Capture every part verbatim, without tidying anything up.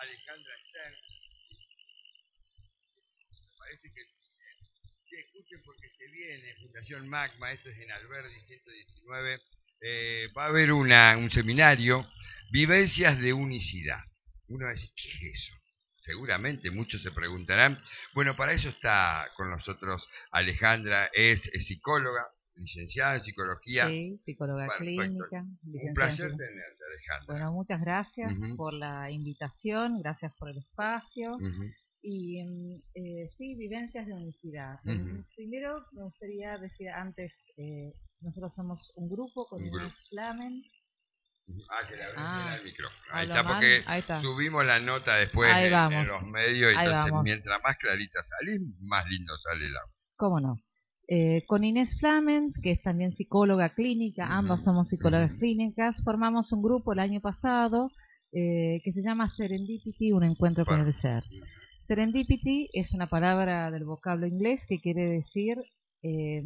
Alejandra Stern, me parece que sí, escuchen porque se viene Fundación Magma, esto es en Alberdi ciento diecinueve, eh, va a haber una, un seminario, Vivencias de Unicidad. Uno va a decir, ¿qué es eso? Seguramente muchos se preguntarán. Bueno, para eso está con nosotros Alejandra, es, es psicóloga, licenciada en psicología. Sí, psicóloga Perfecto. clínica, Un licenciada en placer psicología. tenerte, Alejandra. Bueno, muchas gracias Uh-huh. por la invitación, gracias por el espacio. Uh-huh. Y eh, sí, vivencias de unicidad. Uh-huh. Primero me gustaría decir antes, eh, nosotros somos un grupo con Un Inés grupo. Flamen. Ah, que le abres Ah, bien al micrófono. Ahí hablo está, mal, porque ahí está. subimos la nota después Ahí en, en vamos, los medios, ahí entonces vamos. mientras más clarita salís, más lindo sale el audio. ¿Cómo no? Eh, con Inés Flamen, que es también psicóloga clínica, uh-huh, ambas somos psicólogas uh-huh. clínicas, formamos un grupo el año pasado eh, que se llama Serendipity, un encuentro bueno. con el ser. Serendipity es una palabra del vocablo inglés que quiere decir eh,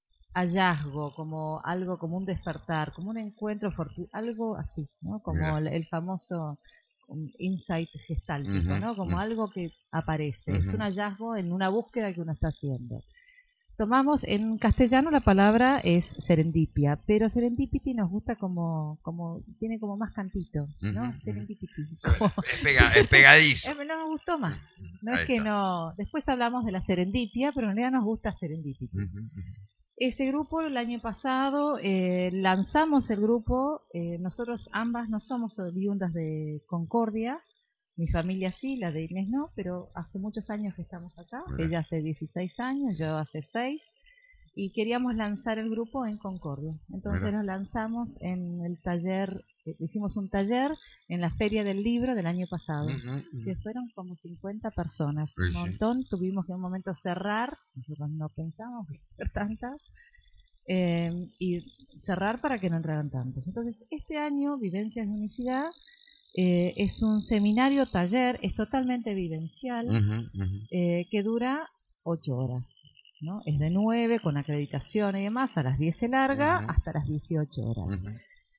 hallazgo, como algo, como un despertar, como un encuentro fortuito, algo así, ¿no? Como el, el famoso insight gestáltico, uh-huh, ¿no? Como uh-huh. algo que aparece, uh-huh. es un hallazgo en una búsqueda que uno está haciendo. Tomamos en castellano la palabra es serendipia, pero serendipity nos gusta como, como tiene como más cantito, ¿no? Uh-huh. Serendipity. Como... Es, pega, es pegadizo. No me gustó más. No Ahí es que está. no. Después hablamos de la serendipia, pero en realidad nos gusta serendipity. Uh-huh. Ese grupo el año pasado eh, lanzamos el grupo. Eh, nosotros ambas no somos oriundas de Concordia. Mi familia sí, la de Inés no, pero hace muchos años que estamos acá. Bueno. Ella hace dieciséis años, yo hace seis. Y queríamos lanzar el grupo en Concordia. Entonces bueno. nos lanzamos en el taller, eh, hicimos un taller en la Feria del Libro del año pasado, uh-huh, uh-huh. que fueron como cincuenta personas, sí, un montón. Sí. Tuvimos que en un momento cerrar, nosotros no pensamos ser tantas, eh, y cerrar para que no entraran tantos. Entonces, este año, Vivencias de Unicidad, eh, es un seminario, taller, es totalmente vivencial, uh-huh, uh-huh. Eh, que dura ocho horas. ¿No? Es de nueve con acreditación y demás, a las diez se larga, uh-huh. hasta las dieciocho horas. Uh-huh.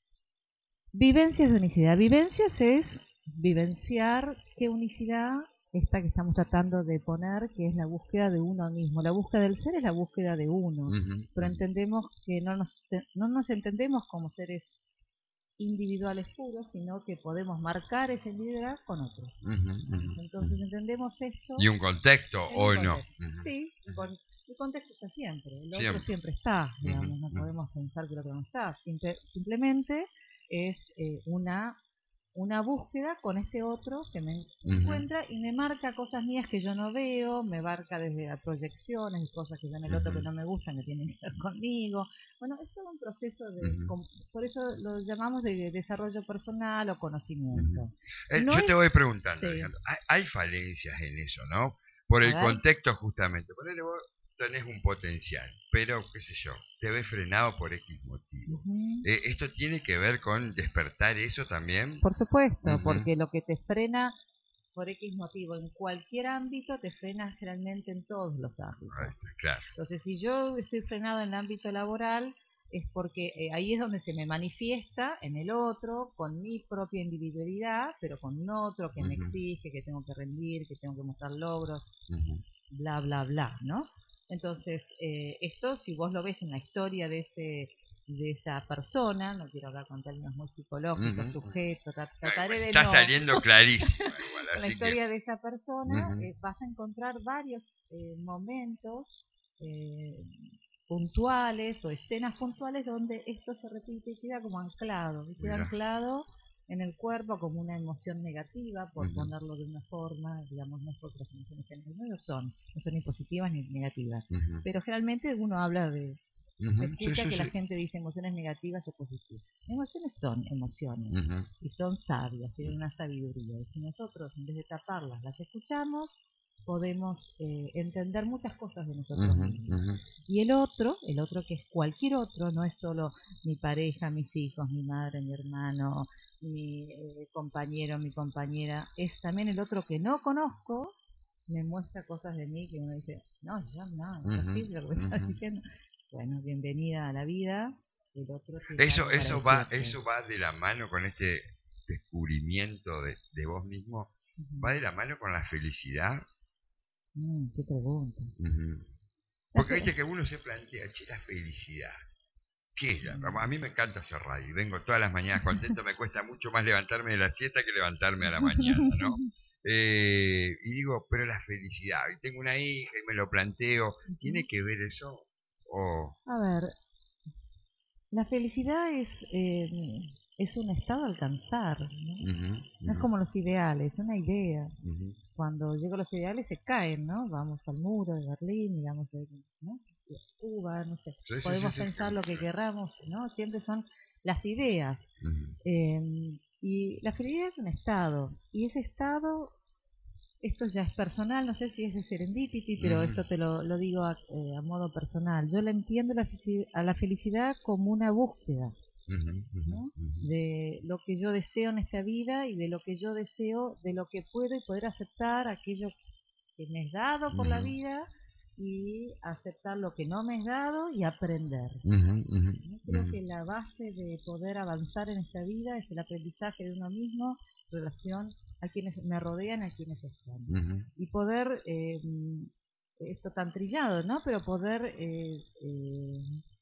Vivencias de unicidad. Vivencias es vivenciar qué unicidad esta que estamos tratando de poner, que es la búsqueda de uno mismo. La búsqueda del ser es la búsqueda de uno, uh-huh. pero entendemos que no nos, no nos entendemos como seres individuales puros, sino que podemos marcar esa individualidad con otros. Uh-huh, uh-huh. Entonces entendemos esto. ¿Y un contexto o un no? Contexto. Uh-huh. Sí, con, el contexto está siempre, el siempre. otro siempre está, digamos, uh-huh. no podemos pensar que el otro no está. Simple, simplemente es eh, una una búsqueda con este otro que me uh-huh. encuentra y me marca cosas mías que yo no veo, me marca desde las proyecciones, cosas que ven el uh-huh. otro que no me gustan, que tienen que ver conmigo. Bueno, es todo un proceso de, uh-huh. com, por eso lo llamamos de desarrollo personal o conocimiento. Uh-huh. Eh, no yo es, te voy preguntando, sí. Alejandro, ¿hay, hay falencias en eso, ¿no? Por A el ver. contexto justamente, ponele vos tenés un potencial, pero qué sé yo, te ves frenado por X motivo. Uh-huh. Eh, ¿Esto tiene que ver con despertar eso también? Por supuesto, uh-huh. porque lo que te frena por X motivo en cualquier ámbito te frena generalmente en todos los ámbitos. Right, claro. Entonces, si yo estoy frenado en el ámbito laboral, es porque eh, ahí es donde se me manifiesta en el otro, con mi propia individualidad, pero con otro que uh-huh. me exige, que tengo que rendir, que tengo que mostrar logros, uh-huh. bla, bla, bla, ¿no? Entonces, eh, esto, si vos lo ves en la historia de ese de esa persona, no quiero hablar con términos muy psicológicos, uh-huh. sujeto, trataré de Está no. saliendo clarísimo. Igual, en la historia que... de esa persona uh-huh. eh, vas a encontrar varios eh, momentos eh, puntuales o escenas puntuales donde esto se repite y queda como anclado, y queda anclado en el cuerpo como una emoción negativa, por uh-huh. ponerlo de una forma, digamos, no es porque las emociones no lo son, no son ni positivas ni negativas, uh-huh. pero generalmente uno habla de, uh-huh. se escucha sí, sí, que sí. la gente dice emociones negativas o positivas. Emociones son emociones, uh-huh. y son sabias, tienen una sabiduría, y si nosotros en vez de taparlas las escuchamos, podemos eh, entender muchas cosas de nosotros uh-huh, mismos. Uh-huh. Y el otro, el otro que es cualquier otro, no es solo mi pareja, mis hijos, mi madre, mi hermano, mi eh, compañero, mi compañera, es también el otro que no conozco, me muestra cosas de mí que uno dice, no, yo no, no es posible lo que me estás diciendo. Bueno, bienvenida a la vida. El otro eso eso va, eso va de la mano con este descubrimiento de, de vos mismo. Uh-huh. ¿Va de la mano con la felicidad? Mm, qué pregunta. Uh-huh. Porque viste que uno se plantea, che, la felicidad. ¿Qué es la? A mí me encanta hacer radio. Vengo todas las mañanas contento. Me cuesta mucho más levantarme de la siesta que levantarme a la mañana, ¿no? Eh, y digo, pero la felicidad. Y tengo una hija y me lo planteo. ¿Tiene que ver eso? O... A ver, la felicidad es eh, es un estado a alcanzar, ¿no? Uh-huh, uh-huh. No es como los ideales, es una idea. Uh-huh. Cuando llego a los ideales se caen, ¿no? Vamos al muro de Berlín, digamos, ¿no? Cuba, no sé. Sí, sí, Podemos sí, sí, pensar sí. lo que querramos, ¿no? Siempre son las ideas. Uh-huh. Eh, y la felicidad es un estado, y ese estado, esto ya es personal, no sé si es de serendipity, pero Uh-huh. esto te lo, lo digo a, eh, a modo personal. Yo la entiendo la, a la felicidad como una búsqueda, Uh-huh, ¿no? uh-huh. De lo que yo deseo en esta vida y de lo que yo deseo, de lo que puedo y poder aceptar aquello que me es dado por Uh-huh. la vida y aceptar lo que no me es dado y aprender. Uh-huh, uh-huh. ¿No? Creo Uh-huh. que la base de poder avanzar en esta vida es el aprendizaje de uno mismo en relación a quienes me rodean, a quienes están. Uh-huh. Y poder, eh, esto tan trillado, ¿no? Pero poder eh, eh,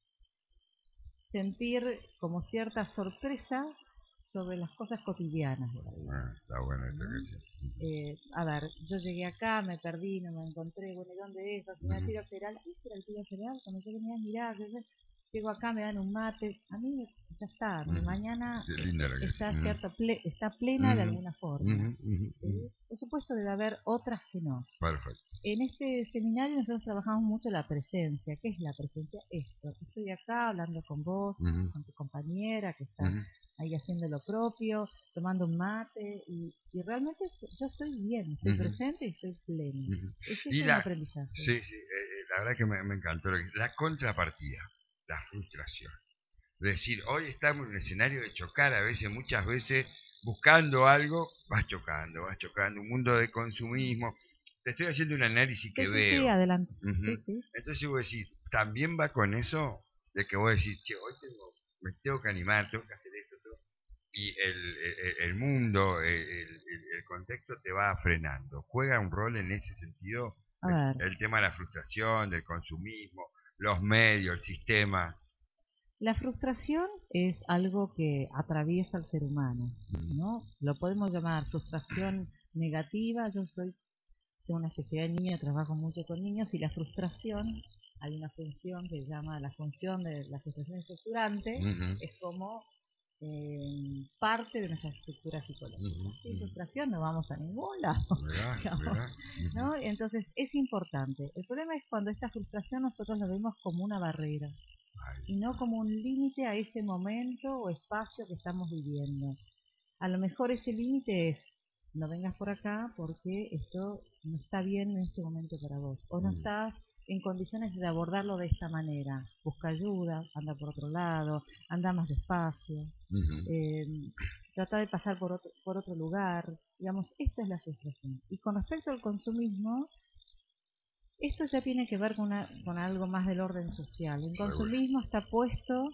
sentir como cierta sorpresa sobre las cosas cotidianas de la vida. Ah, está bueno esto ¿no? que sí. Eh, a ver, yo llegué acá, me perdí, no me encontré, bueno, ¿y dónde es? ¿Dónde Uh-huh. el tiro federal? ¿Este era el tiro federal? Cuando yo venía a mirar, llego acá, me dan un mate, a mí ya está, mi Uh-huh. mañana Sí, linda la que está, sí. cierto, ple está plena Uh-huh. de alguna forma. Uh-huh. Uh-huh. ¿Sí? Por supuesto debe haber otras que no. Perfecto. En este seminario nosotros trabajamos mucho la presencia. ¿Qué es la presencia? Esto. Estoy acá hablando con vos, Uh-huh. con tu compañera que está Uh-huh. ahí haciendo lo propio, tomando un mate y, y realmente yo estoy bien, estoy Uh-huh. presente y estoy pleno. Uh-huh. Ese Y es la, un aprendizaje. sí, sí, eh, la verdad que me, me encantó lo que, la contrapartida, la frustración. Es decir, hoy estamos en un escenario de chocar, a veces, muchas veces, buscando algo, vas chocando, vas chocando, un mundo de consumismo. Te estoy haciendo un análisis que Sí, sí, veo. sí, adelante. Uh-huh. Sí, sí. Entonces vos decís, también va con eso de que vos decís, che, hoy tengo, me tengo que animar, tengo que hacer esto, tengo... y el, el, el mundo, el, el, el contexto te va frenando. ¿Juega un rol en ese sentido? A ver. El, el tema de la frustración, del consumismo, los medios, el sistema. La frustración es algo que atraviesa al ser humano, ¿no? Lo podemos llamar frustración negativa. Yo soy tengo una especialidad de niño, trabajo mucho con niños y la frustración, hay una función que se llama la función de la frustración estructurante, Uh-huh. es como eh, parte de nuestra estructura psicológica. Uh-huh. Sin frustración no vamos a ningún lado. ¿Verdad? ¿Verdad? Uh-huh. ¿No? Entonces es importante. El problema es cuando esta frustración nosotros la vemos como una barrera y no como un límite a ese momento o espacio que estamos viviendo. A lo mejor ese límite es, no vengas por acá porque esto no está bien en este momento para vos, o no estás en condiciones de abordarlo de esta manera. Busca ayuda, anda por otro lado, anda más despacio, uh-huh. eh, trata de pasar por otro, por otro lugar. Digamos, esta es la frustración. Y con respecto al consumismo, esto ya tiene que ver con, una, con algo más del orden social. El consumismo está puesto,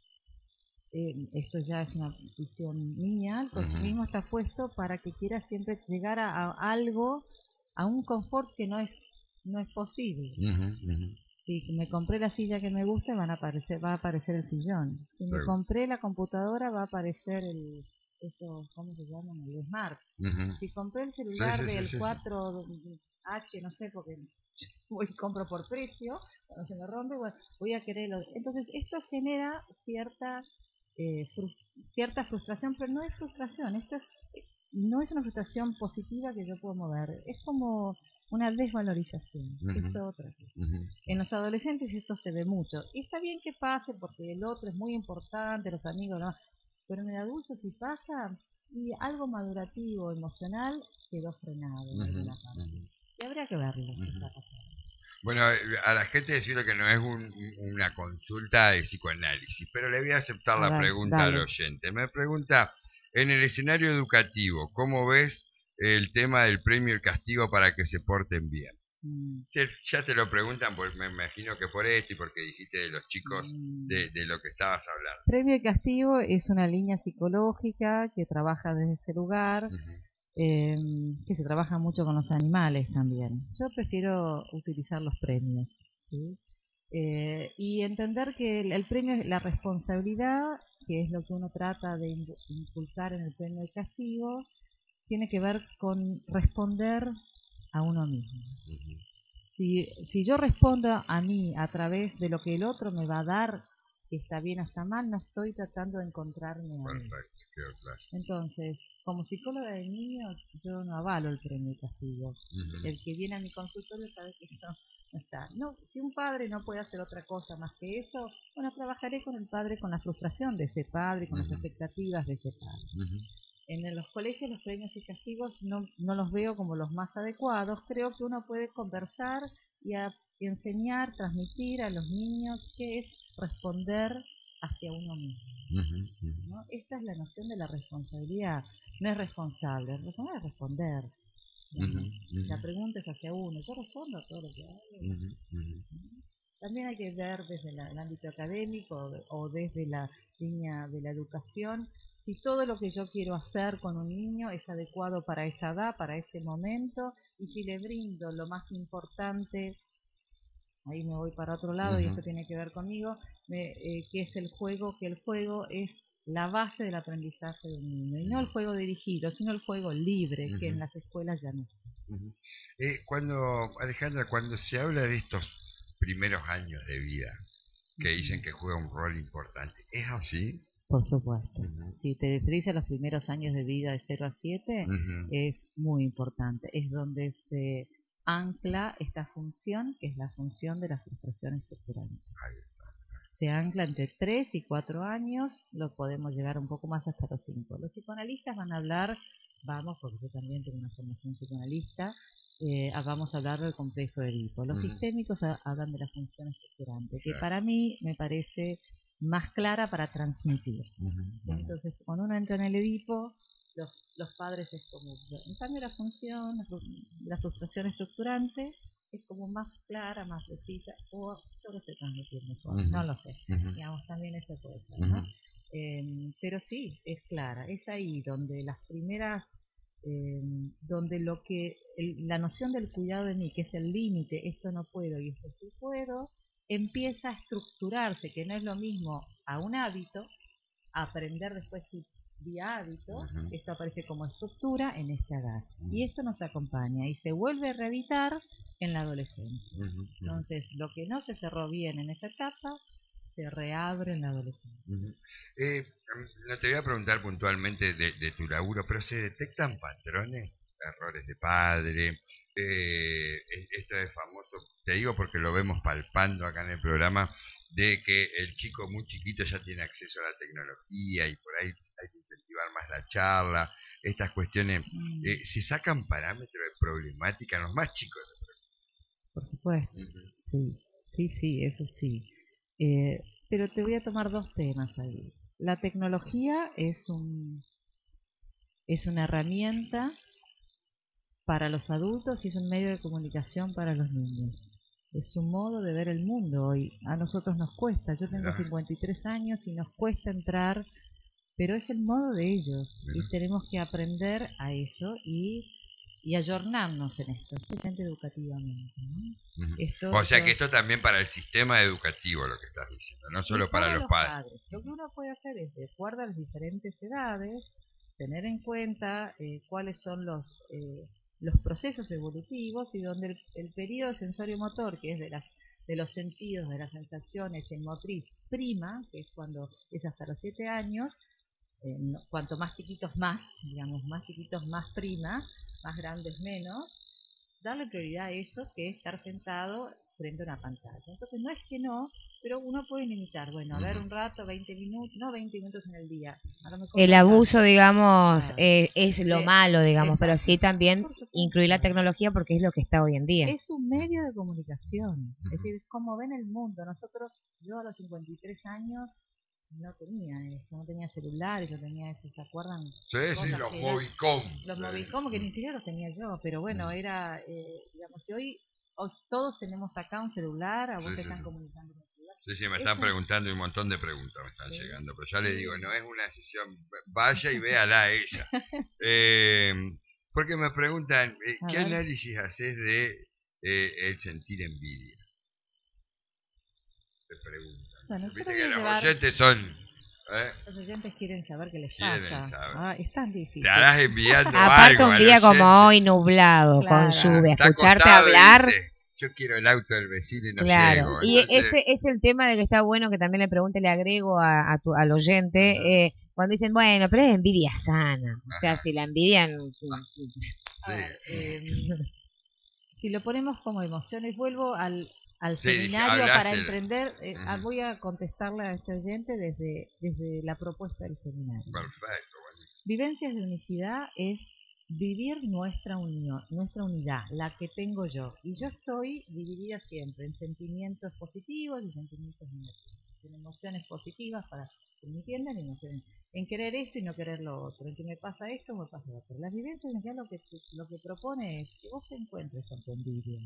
eh, esto ya es una visión mía, el consumismo uh-huh. está puesto para que quiera siempre llegar a, a algo, a un confort que no es no es posible. Uh-huh, uh-huh. Si me compré la silla que me gusta, van a aparecer, va a aparecer el sillón. Si me compré la computadora, va a aparecer el, eso, ¿cómo se llama? El Smart. Uh-huh. Si compré el celular sí, sí, del sí, cuatro H, no sé, porque voy y compro por precio, cuando se me rompe, bueno, voy a quererlo. Entonces, esto genera cierta eh, frust cierta frustración, pero no es frustración, esto es, no es una frustración positiva que yo puedo mover, es como una desvalorización, uh-huh. es otra cosa. Uh-huh. En los adolescentes esto se ve mucho, y está bien que pase porque el otro es muy importante, los amigos, ¿no? Pero en el adulto si pasa, y algo madurativo, emocional, quedó frenado. Uh-huh. En la parte. Uh-huh. Y habría que verlo. Uh-huh. Está pasando. Bueno, a la gente decirle que no es un, una consulta de psicoanálisis, pero le voy a aceptar a la ver, pregunta dale. Al oyente. Me pregunta, en el escenario educativo, ¿cómo ves el tema del premio y el castigo para que se porten bien? Mm. Ya te lo preguntan, pues me imagino que por esto y porque dijiste de los chicos mm. de, de lo que estabas hablando. Premio y castigo es una línea psicológica que trabaja desde ese lugar. Uh-huh. eh, que se trabaja mucho con los animales también. Yo prefiero utilizar los premios, ¿sí? Eh, y entender que el, el premio es la responsabilidad, que es lo que uno trata de inculcar en el premio de castigo, tiene que ver con responder a uno mismo. Si, si yo respondo a mí a través de lo que el otro me va a dar, que está bien o está mal, no estoy tratando de encontrarme a mí. Perfecto, quedó claro. Entonces, como psicóloga de niños, yo no avalo el premio de castigo. Uh-huh. El que viene a mi consultorio sabe que eso no está. No, si un padre no puede hacer otra cosa más que eso, bueno, trabajaré con el padre, con la frustración de ese padre, con uh-huh. las expectativas de ese padre. Uh-huh. En los colegios los premios y castigos no, no los veo como los más adecuados. Creo que uno puede conversar y, a, y enseñar, transmitir a los niños qué es responder hacia uno mismo. Uh-huh, uh-huh. ¿No? Esta es la noción de la responsabilidad. No es responsable, responder es responder. Uh-huh, uh-huh. La pregunta es hacia uno. Yo respondo a todo lo que hago. Uh-huh, uh-huh. También hay que ver desde la, el ámbito académico o, o desde la línea de la educación si todo lo que yo quiero hacer con un niño es adecuado para esa edad, para ese momento, y si le brindo lo más importante, ahí me voy para otro lado, uh-huh. y esto tiene que ver conmigo, me, eh, que es el juego, que el juego es la base del aprendizaje de un niño, y no el juego dirigido, sino el juego libre, uh-huh. que en las escuelas ya no está. Uh-huh. Eh, cuando, Alejandra, cuando se habla de estos primeros años de vida, que uh-huh. dicen que juega un rol importante, ¿es así? Por supuesto. Uh-huh. Si te referís a los primeros años de vida de cero a siete, uh-huh. es muy importante. Es donde se ancla esta función, que es la función de la frustración estructurante. Se ancla entre tres y cuatro años, lo podemos llegar un poco más hasta los cinco. Los psicoanalistas van a hablar, vamos, porque yo también tengo una formación psicoanalista, eh, vamos a hablar del complejo de Edipo. Los uh-huh. sistémicos hablan de la función estructurante, que para mí me parece más clara para transmitir. Uh-huh. Entonces, cuando uno entra en el Edipo, los, los padres es como... En cambio, la función, la frustración estructurante es como más clara, más precisa, o solo se transmitiendo, uh-huh. no lo sé. Uh-huh. Digamos, también eso puede ser, ¿no? Uh-huh. eh, pero sí, es clara. Es ahí donde las primeras... Eh, donde lo que... El, la noción del cuidado de mí, que es el límite, esto no puedo y esto sí puedo, empieza a estructurarse, que no es lo mismo a un hábito, a aprender después vía hábito, uh-huh. esto aparece como estructura en esta edad. Uh-huh. Y esto nos acompaña y se vuelve a reeditar en la adolescencia. Uh-huh. Entonces, lo que no se cerró bien en esa etapa, se reabre en la adolescencia. Uh-huh. eh, no te voy a preguntar puntualmente de, de tu laburo, pero ¿se detectan patrones? Errores de padre, eh, esto es famoso, te digo porque lo vemos palpando acá en el programa, de que el chico muy chiquito ya tiene acceso a la tecnología y por ahí hay que incentivar más la charla, estas cuestiones, eh, ¿se sacan parámetros de problemática en los más chicos? Por supuesto, uh-huh. sí, sí, sí, eso sí, eh, pero te voy a tomar dos temas ahí. La tecnología es un es una herramienta para los adultos y es un medio de comunicación para los niños. Es un modo de ver el mundo hoy. A nosotros nos cuesta. Yo tengo cincuenta y tres años y nos cuesta entrar, pero es el modo de ellos. Y tenemos que aprender a eso y, y ayornarnos en esto, especialmente educativamente, ¿no? Uh-huh. Esto, o sea esto, que esto también para el sistema educativo, lo que estás diciendo, no solo para, para los, los padres. padres. Lo que uno puede hacer es, de acuerdo a las diferentes edades, tener en cuenta eh, cuáles son los... Eh, los procesos evolutivos y donde el, el periodo sensorio-motor, que es de las de los sentidos, de las sensaciones en motriz prima, que es cuando es hasta los siete años, eh, no, cuanto más chiquitos más, digamos, más chiquitos más prima, más grandes menos, darle prioridad a eso que es estar sentado frente a una pantalla. Entonces no es que no, pero uno puede limitar, bueno, a ver un rato, veinte minutos, no veinte minutos en el día. El abuso, digamos, claro. eh, es lo eh, malo, digamos, exacto. Pero sí también incluir la tecnología porque es lo que está hoy en día. Es un medio de comunicación, es decir, es como ven el mundo. Nosotros, yo a los cincuenta y tres años no tenía esto, no tenía celulares, yo tenía eso, ¿se acuerdan? Sí, sí, los Movicom. Los Movicom, que ni siquiera los tenía yo, pero bueno, era, eh, digamos, si hoy, hoy todos tenemos acá un celular, a vos sí, te sí, están sí. comunicando con el celular. Sí, sí, me están preguntando un montón de preguntas, me están sí. llegando, pero ya sí. le digo, no es una decisión, vaya y véala a ella. eh, Porque me preguntan, eh, ¿qué ver. análisis haces de eh, el sentir envidia? Te preguntan. Bueno, yo Viste lo voy que a los llevar... oyentes son... ¿eh? Los oyentes quieren saber qué les Quieren pasa. saber. Ah, es tan difícil. Te harás enviando Aparte algo un al día como oyente. hoy nublado, Claro. con lluvia, Está escucharte acostado y hablar, dice, yo quiero el auto del vecino y no claro. llego. Y Entonces, ese es el tema de que está bueno que también le pregunte, le agrego a, a tu, al oyente, Ajá. eh, cuando dicen, bueno, pero es envidia sana. O sea, Ajá. si la envidian... A sí. ver, eh, si lo ponemos como emociones, vuelvo al, al Sí, dije, seminario para hablaste. emprender. eh, ah, Ujú. voy a contestarle a este oyente desde, desde la propuesta del seminario. Perfecto, bueno. Vivencias de unicidad es vivir nuestra unión, nuestra unidad, la que tengo yo. Y yo estoy dividida siempre en sentimientos positivos y sentimientos negativos. En emociones positivas para que me entiendan y emociones en querer esto y no querer lo otro, en que me pasa esto o me pasa lo otro. Las vivencias en realidad lo que, lo que propone es que vos te encuentres con tu envidia.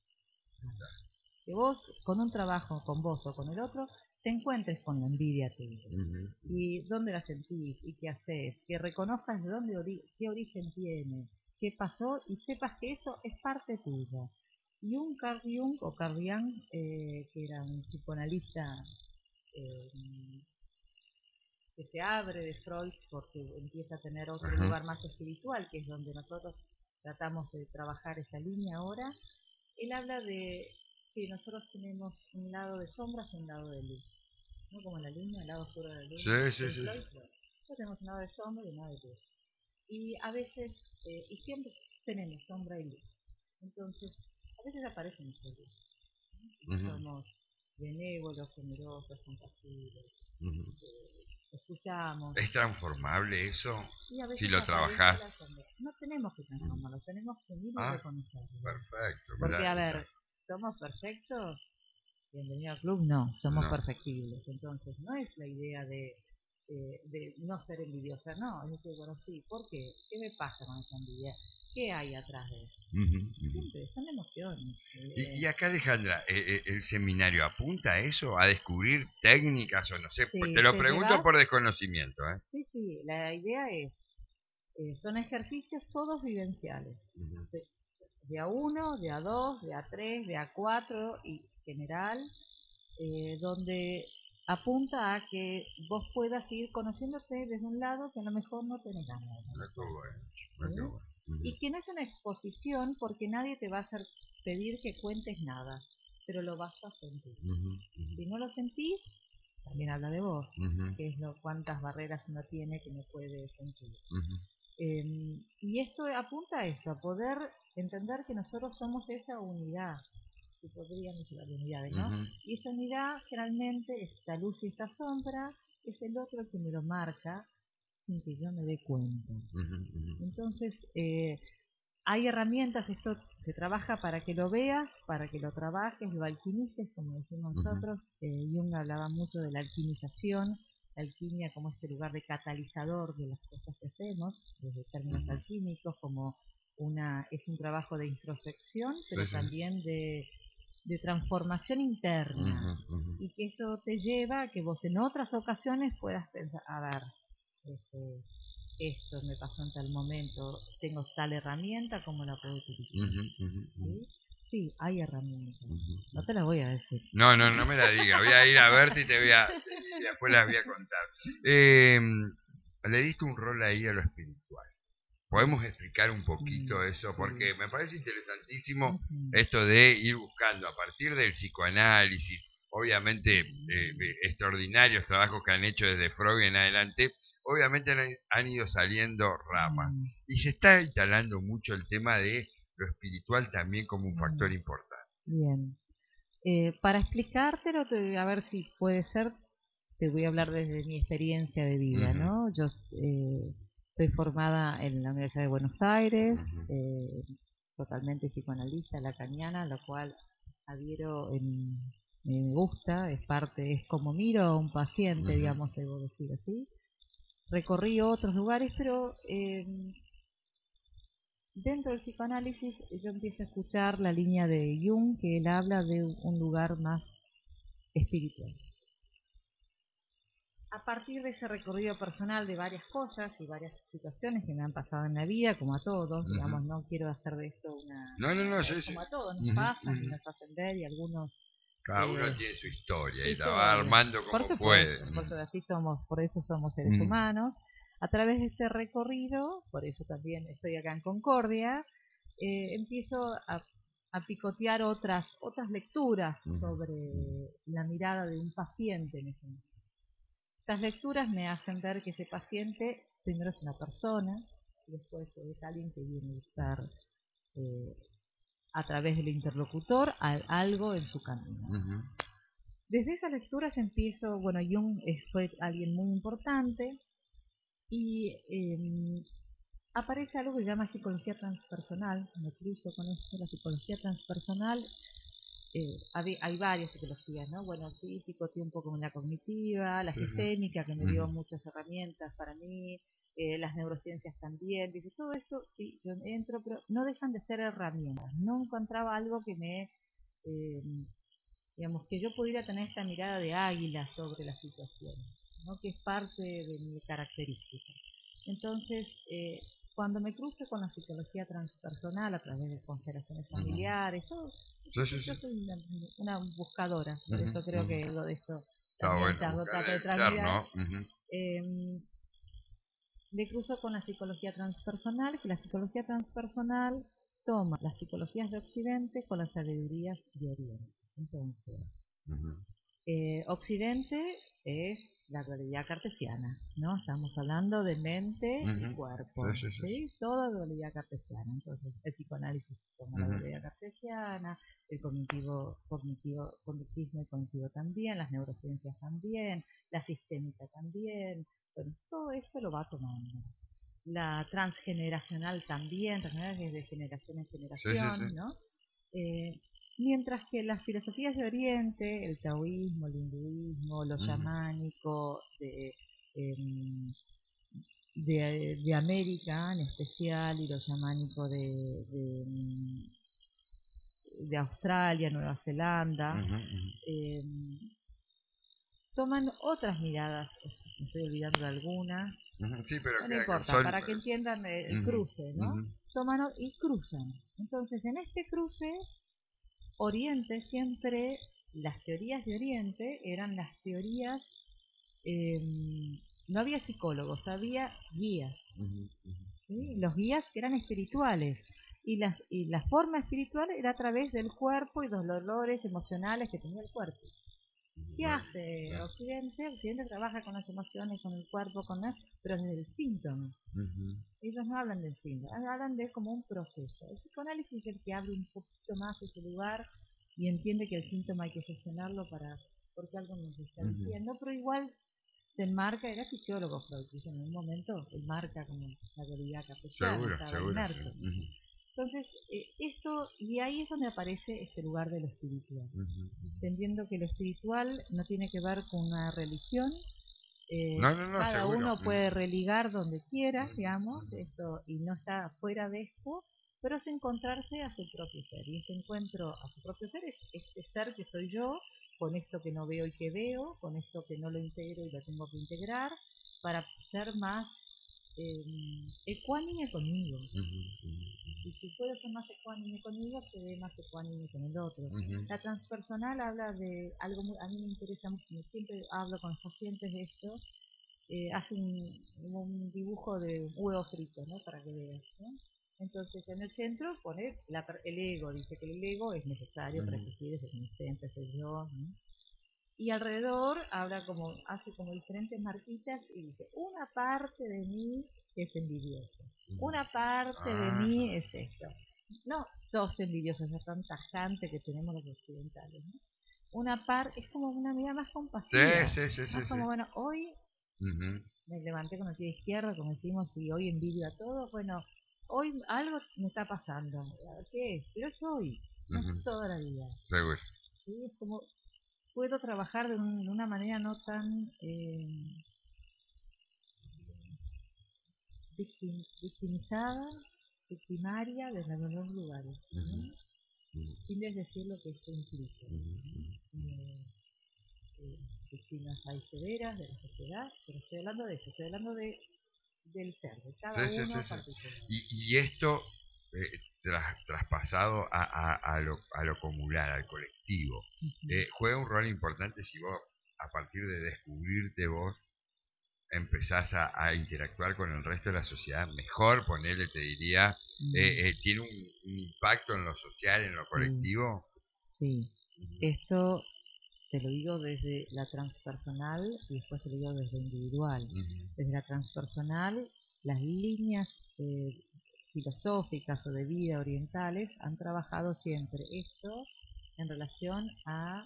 Que vos, con un trabajo, con vos o con el otro, te encuentres con la envidia tuya. Ujú. Y dónde la sentís y qué haces. Que reconozcas de dónde ori qué origen tiene, qué pasó y sepas que eso es parte tuya. Y un Carl Jung, o Carl Jung, eh, que era un psicoanalista eh, que se abre de Freud porque empieza a tener otro Ajá. lugar más espiritual, que es donde nosotros tratamos de trabajar esa línea ahora. Él habla de que nosotros tenemos un lado de sombras y un lado de luz, ¿no? Como la luna, el lado oscuro de la luna. Sí, sí, sí. Freud, nosotros tenemos un lado de sombra y un lado de luz. Y a veces, eh, y siempre tenemos sombra y luz. Entonces, a veces aparecen nuestras luces. ¿No? Ujú. Somos benévolos, generosos, compasivos, Ujú. eh, escuchamos. ¿Es transformable eso? Y a veces Si lo aparece trabajás. la sombra. No tenemos que transformarlo, tenemos que ir y Ah, reconocerlo. perfecto. Porque, mirá, a ver, ¿somos perfectos? Bienvenido al club, no, somos no. perfectibles. Entonces, no es la idea de, eh, de no ser envidiosa, no. Es decir, bueno, sí, ¿por qué? ¿Qué me pasa con esa envidia? ¿Qué hay atrás de eso? Ujú, ujú. Siempre, son emociones. Y, Eh, y acá, Alejandra, eh, eh, ¿el seminario apunta a eso? ¿A descubrir técnicas o no sé? Pues te sí, lo te pregunto llevas, por desconocimiento, ¿eh? sí, sí, la idea es, eh, son ejercicios todos vivenciales. Ujú. De, de a uno, de a dos, de a tres, de a cuatro y general, eh, donde apunta a que vos puedas ir conociéndote desde un lado que a lo mejor no tenés ganas de No, qué conocer, bueno, no, qué ¿sí? bueno. Ujú, Y que no es una exposición porque nadie te va a hacer pedir que cuentes nada, pero lo vas a sentir. ujú, ujú, Si no lo sentís, también habla de vos, ujú, que es lo cuántas barreras uno tiene que no puede sentir. ujú, Eh, y esto apunta a esto, a poder entender que nosotros somos esa unidad, si podríamos decir la unidad, ¿no? ujú, Y esa unidad, generalmente, esta luz y esta sombra, es el otro el que me lo marca sin que yo me dé cuenta. ujú, ujú. Entonces, eh, hay herramientas, esto se trabaja para que lo veas, para que lo trabajes, lo alquimices, como decimos Ujú. nosotros. Eh, Jung hablaba mucho de la alquimización, la alquimia como este lugar de catalizador de las cosas que hacemos, desde términos Ujú. alquímicos, como una es un trabajo de introspección, pero Sí, sí. también de, de transformación interna, Ujú, ujú. y que eso te lleva a que vos en otras ocasiones puedas pensar, a ver, este, esto me pasó en tal momento, tengo tal herramienta, ¿cómo la puedo utilizar? Ujú, ujú, ujú, ¿Sí? Sí, hay herramientas. ujú. No te las voy a decir. No, no, no me la diga. Voy a ir a verte y te voy a, y después las voy a contar. Eh, le diste un rol ahí a lo espiritual. ¿Podemos explicar un poquito Mm, eso? sí. Porque me parece interesantísimo Ujú. esto de ir buscando a partir del psicoanálisis, obviamente eh, Mm, eh, extraordinarios trabajos que han hecho desde Freud en adelante, obviamente han, han ido saliendo ramas. mm, Y se está instalando mucho el tema de lo espiritual también como un factor mm. importante. Bien. Eh, para explicártelo, te- a ver si puede ser, te voy a hablar desde mi experiencia de vida, Ujú, ¿no? Yo eh, estoy formada en la Universidad de Buenos Aires, ujú, eh, totalmente psicoanalista, lacaniana, lo cual adhiero, en, me gusta, es parte, es como miro a un paciente, ujú, digamos, debo decir así. Recorrí otros lugares, pero eh, dentro del psicoanálisis yo empiezo a escuchar la línea de Jung, que él habla de un lugar más espiritual. a partir de ese recorrido personal de varias cosas y varias situaciones que me han pasado en la vida, como a todos, uh-huh. digamos, no quiero hacer de esto una... No, no, no, sí, como sí. a todos nos uh-huh, pasan, uh-huh. nos hacen ver y algunos... Cada eh, uno tiene su historia y historia. la va armando como por supuesto, puede. Por supuesto, así somos, por eso somos seres uh-huh. humanos. A través de este recorrido, por eso también estoy acá en Concordia, eh, empiezo a, a picotear otras otras lecturas uh-huh. sobre la mirada de un paciente en ese momento. Estas lecturas me hacen ver que ese paciente primero es una persona, después es alguien que viene a buscar eh, a través del interlocutor a, algo en su camino. Uh-huh. Desde esas lecturas empiezo, bueno, Jung fue alguien muy importante y eh, aparece algo que se llama psicología transpersonal, me cruzo con esto, la psicología transpersonal. Eh, hay, hay varias psicologías, ¿no? Bueno, sí, picoteé un poco con la cognitiva, la uh-huh. sistémica, que me dio uh-huh. muchas herramientas para mí, eh, las neurociencias también, dice, todo esto, sí, yo entro, pero no dejan de ser herramientas. No encontraba algo que me, eh, digamos, que yo pudiera tener esta mirada de águila sobre la situación, ¿no? Que es parte de mi característica. Entonces, eh, cuando me cruzo con la psicología transpersonal a través de constelaciones familiares, todo, sí, sí, yo soy una, una buscadora, por uh-huh, eso creo uh-huh. que algo de esto también está bueno, trata de transmitir. Uh-huh. eh, me cruzo con la psicología transpersonal, que la psicología transpersonal toma las psicologías de Occidente con las sabidurías de Oriente. Entonces, uh-huh. eh, Occidente es la dualidad cartesiana, ¿no? Estamos hablando de mente uh-huh. y cuerpo, sí, sí, sí. ¿sí? Toda dualidad cartesiana. Entonces, el psicoanálisis toma uh-huh. la dualidad cartesiana, el cognitivo, cognitivo, conductismo y cognitivo también, las neurociencias también, la sistémica también. Bueno, todo esto lo va tomando. La transgeneracional también, transgeneracional de generación en generación, sí, sí, sí. ¿no? Eh, Mientras que las filosofías de Oriente, el taoísmo, el hinduismo, lo uh-huh. chamánico de, eh, de, de América en especial y lo chamánico de, de, de Australia, Nueva Zelanda, uh-huh, uh-huh. Eh, toman otras miradas, me estoy olvidando de algunas, uh-huh. sí, pero no importa, son... para que entiendan el, el uh-huh. cruce, ¿no? Uh-huh. Toman y cruzan. Entonces, en este cruce, Oriente siempre, las teorías de Oriente eran las teorías, eh, no había psicólogos, había guías, uh-huh, uh-huh. ¿sí? Los guías que eran espirituales y, las, y la forma espiritual era a través del cuerpo y los dolores emocionales que tenía el cuerpo. ¿Qué bueno, hace claro. Occidente? Occidente trabaja con las emociones, con el cuerpo, con las, pero desde el síntoma. Uh-huh. Ellos no hablan del síntoma, hablan de como un proceso. El psicoanálisis es el que abre un poquito más ese lugar y entiende que el síntoma hay que gestionarlo para porque algo nos está uh-huh. diciendo, pero igual se enmarca, era fisiólogo Freud, dice en un momento, se enmarca como la teoría cartesiana, estaba seguro, inmerso. Uh-huh. Entonces, eh, esto, y ahí es donde aparece este lugar de lo espiritual, uh-huh. entendiendo que lo espiritual no tiene que ver con una religión, eh, no, no, no, cada seguro. Uno puede religar donde quiera, digamos, esto, y no está fuera de esto, pero es encontrarse a su propio ser, y este encuentro a su propio ser es este ser que soy yo, con esto que no veo y que veo, con esto que no lo integro y lo tengo que integrar, para ser más eh, ecuánime conmigo. Uh-huh, uh-huh. Y si puedo ser más ecuánime conmigo, seré más ecuánime con el otro. Uh-huh. La transpersonal habla de algo muy, a mí me interesa mucho, siempre hablo con los pacientes de esto, eh, hace un, un dibujo de huevo frito, ¿no? Para que veas, ¿no? Entonces, en el centro pone la, el ego, dice que el ego es necesario uh-huh. para existir, es existente, soy yo, ¿no? Y alrededor habla como, hace como diferentes marquitas y dice, una parte de mí es envidiosa, una parte ah. de mí es esto. No sos envidioso, es tan tajante que tenemos los occidentales, ¿no? Una parte, es como una mirada más compasiva. Sí, sí, sí, más sí, como, sí. bueno, hoy uh-huh. me levanté con el pie izquierdo, como decimos, y hoy envidio a todos, bueno, hoy algo me está pasando. ¿Qué es? Pero es hoy, no uh-huh. es toda la vida. Seguro. ¿Sí? Es como, puedo trabajar de, un, de una manera no tan eh, victim, victimizada, victimaria desde los dos lugares, ¿no? Uh-huh. sin decir lo que esto implica. Uh-huh. eh, eh, disciplinas hay severas de la sociedad, pero estoy hablando de eso, estoy hablando de del ser, de cada sí, sí, uno sí, particular. Sí. Y, y esto eh, tras, traspasado a, a, a, lo, a lo comunal, al colectivo, uh-huh. eh, juega un rol importante si vos, a partir de descubrirte vos, empezás a, a interactuar con el resto de la sociedad mejor, ponerle, te diría, uh-huh. eh, eh, tiene un, un impacto en lo social, en lo colectivo. Sí, sí. Uh-huh. Esto te lo digo desde la transpersonal y después te lo digo desde individual. Uh-huh. Desde la transpersonal, las líneas eh, filosóficas o de vida orientales han trabajado siempre esto en relación a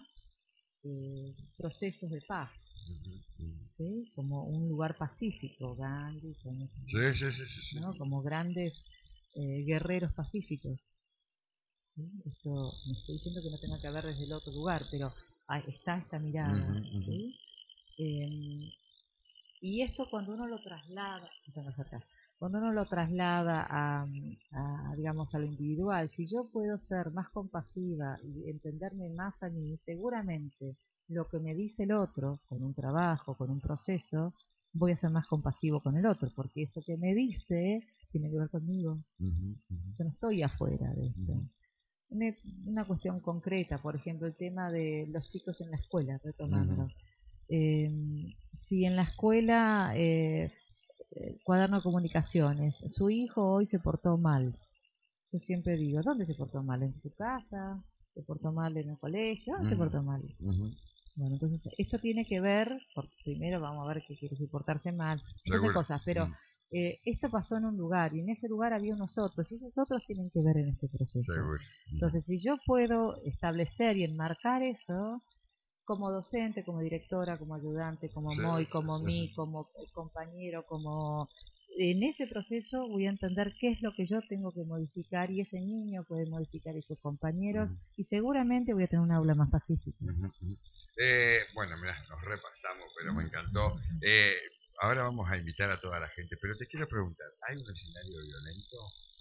eh, procesos de paz, uh-huh. ¿sí? Como un lugar pacífico, Gandhi, como, sí, sí, sí, sí, ¿no? sí. Como grandes eh, guerreros pacíficos. ¿Sí? Esto me estoy diciendo que no tenga que ver desde el otro lugar, pero ahí está esta mirada. Uh-huh, uh-huh. ¿Sí? Eh, y esto cuando uno lo traslada, cuando uno lo traslada a, a, digamos, a lo individual, si yo puedo ser más compasiva y entenderme más a mí, seguramente lo que me dice el otro, con un trabajo, con un proceso, voy a ser más compasivo con el otro, porque eso que me dice tiene que ver conmigo. Uh-huh, uh-huh. Yo no estoy afuera de esto. Uh-huh. Una, una cuestión concreta, por ejemplo, el tema de los chicos en la escuela, retomando. Uh-huh. Eh, si en la escuela, eh, cuaderno de comunicaciones, su hijo hoy se portó mal, yo siempre digo, ¿dónde se portó mal? ¿En su casa? ¿Se portó mal en el colegio? ¿Dónde uh-huh. se portó mal? Uh-huh. Bueno, entonces esto tiene que ver, por, primero vamos a ver qué quiere decir portarse mal, muchas cosas, pero uh-huh. eh, esto pasó en un lugar y en ese lugar había unos otros y esos otros tienen que ver en este proceso. Seguro. Uh-huh. Entonces, si yo puedo establecer y enmarcar eso, como docente, como directora, como ayudante, como sí, Moy, como sí, mí, sí. como compañero, como... En ese proceso voy a entender qué es lo que yo tengo que modificar y ese niño puede modificar y sus compañeros uh-huh. y seguramente voy a tener un aula más pacífica. Uh-huh. Eh, bueno, mira, nos repasamos, pero me encantó. Eh, ahora vamos a invitar a toda la gente, pero te quiero preguntar, ¿hay un escenario violento?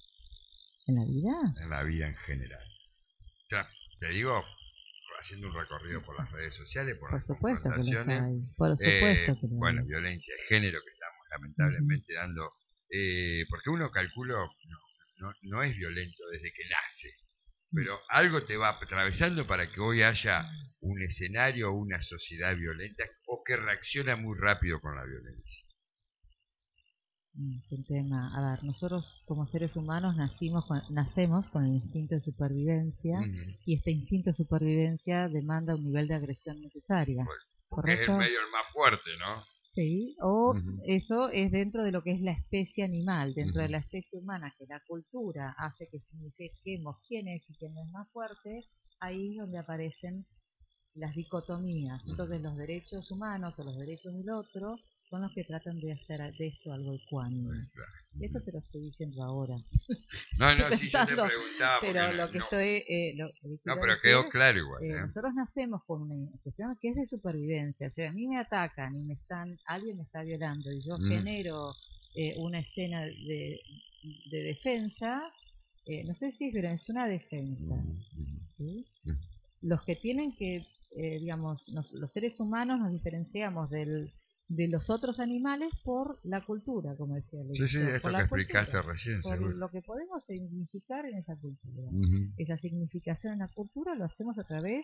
¿En la vida? En la vida en general. O sea, te digo... haciendo un recorrido por las redes sociales, por, por las supuesto confrontaciones, que hay. Por supuesto eh, que bueno, violencia de género que estamos lamentablemente uh-huh. dando, eh, porque uno calculo, no, no, no es violento desde que nace, pero algo te va atravesando para que hoy haya un escenario o una sociedad violenta o que reacciona muy rápido con la violencia. Es un tema, a ver, nosotros como seres humanos nacimos con, nacemos con el instinto de supervivencia uh-huh. y este instinto de supervivencia demanda un nivel de agresión necesaria. Pues, ¿correcto? Es el medio el más fuerte, ¿no? Sí, o uh-huh. eso es dentro de lo que es la especie animal, dentro uh-huh. de la especie humana, que la cultura hace que signifiquemos quién es y quién no es más fuerte, ahí es donde aparecen las dicotomías. Uh-huh. Entonces los derechos humanos o los derechos del otro son los que tratan de hacer de esto algo ecuánime. Claro. Esto te lo estoy diciendo ahora. No, no, sí, yo te preguntaba. Pero no, lo que no. estoy... Eh, lo, lo no, pero decir, quedó claro igual. Eh, ¿eh? Nosotros nacemos con una cuestión que es de supervivencia. O sea, a mí me atacan y me están, alguien me está violando y yo mm. genero eh, una escena de, de defensa. Eh, no sé si es violencia, es una defensa. Mm. ¿Sí? Mm. Los que tienen que... Eh, digamos, nos, los seres humanos nos diferenciamos del, de los otros animales por la cultura, como decía Luis. Sí, sí, esto por que la explicaste cultura, recién. por seguro. lo que podemos significar en esa cultura. Uh-huh. Esa significación en la cultura lo hacemos a través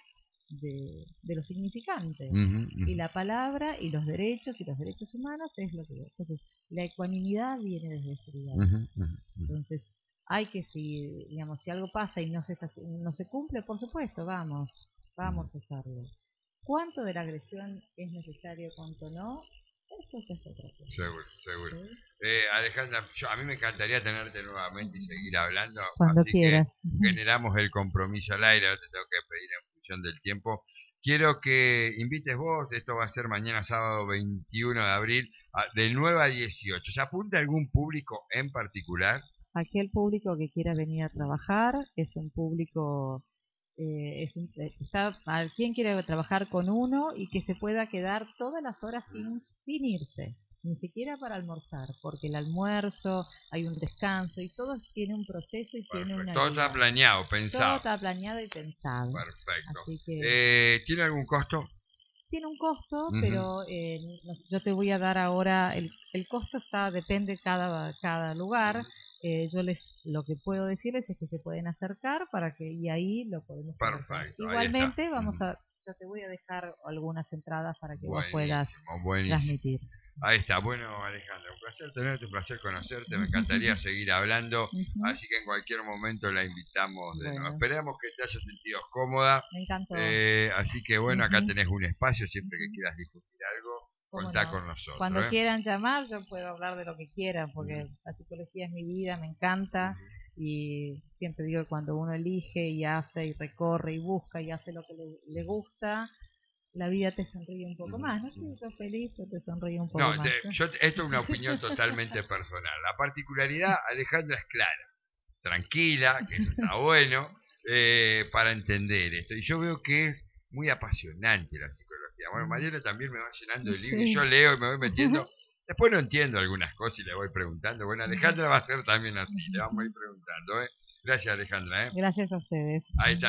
de, de los significantes. Uh-huh, uh-huh. Y la palabra y los derechos y los derechos humanos es lo que... Entonces, la ecuanimidad viene desde ese lugar. Uh-huh, uh-huh. Entonces, hay que, si digamos si algo pasa y no se, está, no se cumple, por supuesto, vamos. Vamos a hacerlo. ¿Cuánto de la agresión es necesario, cuánto no? Eso ya es otra cosa. Seguro, seguro. ¿Sí? Eh, Alejandra, yo, a mí me encantaría tenerte nuevamente y seguir hablando. Cuando así quieras. Que generamos el compromiso al aire, ahora te tengo que pedir en función del tiempo. Quiero que invites vos, esto va a ser mañana sábado veintiuno de abril, a, de nueve a dieciocho. ¿Se apunta algún público en particular? Aquel público que quiera venir a trabajar es un público... Eh, es un, está a quien quiere trabajar con uno y que se pueda quedar todas las horas sin, sin irse, ni siquiera para almorzar, porque el almuerzo, hay un descanso y todo tiene un proceso y Perfecto. tiene una todo guía. Está planeado, pensado. Todo está planeado y pensado. Perfecto. Así que... eh, ¿Tiene algún costo? Tiene un costo, Uh-huh. pero eh, yo te voy a dar ahora, el, el costo está depende cada cada lugar. Eh, yo les lo que puedo decirles es que se pueden acercar para que y ahí lo podemos Perfecto. Igualmente vamos a yo te voy a dejar algunas entradas para que buenísimo, vos puedas buenísimo. transmitir. Ahí está, bueno Alejandra, un placer tenerte, un placer conocerte, me encantaría seguir hablando, uh-huh. Así que en cualquier momento la invitamos de bueno. nuevo. Esperemos que te hayas sentido cómoda. Me encantó. Eh, así que bueno, acá uh-huh. tenés un espacio, siempre que quieras discutir algo, contá no? con nosotros. Cuando ¿eh? quieran llamar, yo puedo hablar de lo que quieran, porque uh-huh. la psicología es mi vida, me encanta, uh-huh. y siempre digo que cuando uno elige y hace y recorre y busca y hace lo que le, le gusta, la vida te sonríe un poco más, ¿no? Si sos feliz, te sonríe un poco no, más. Te, yo, esto es una opinión totalmente personal. La particularidad, Alejandra es clara, tranquila, que eso está bueno, eh, para entender esto. Y yo veo que es muy apasionante la psicología. Bueno, Mariela también me va llenando el libro, sí. y yo leo y me voy metiendo. Después no entiendo algunas cosas y le voy preguntando. Bueno, Alejandra va a ser también así, le vamos a ir preguntando. ¿eh? Gracias, Alejandra. ¿eh? Gracias a ustedes. Ahí está.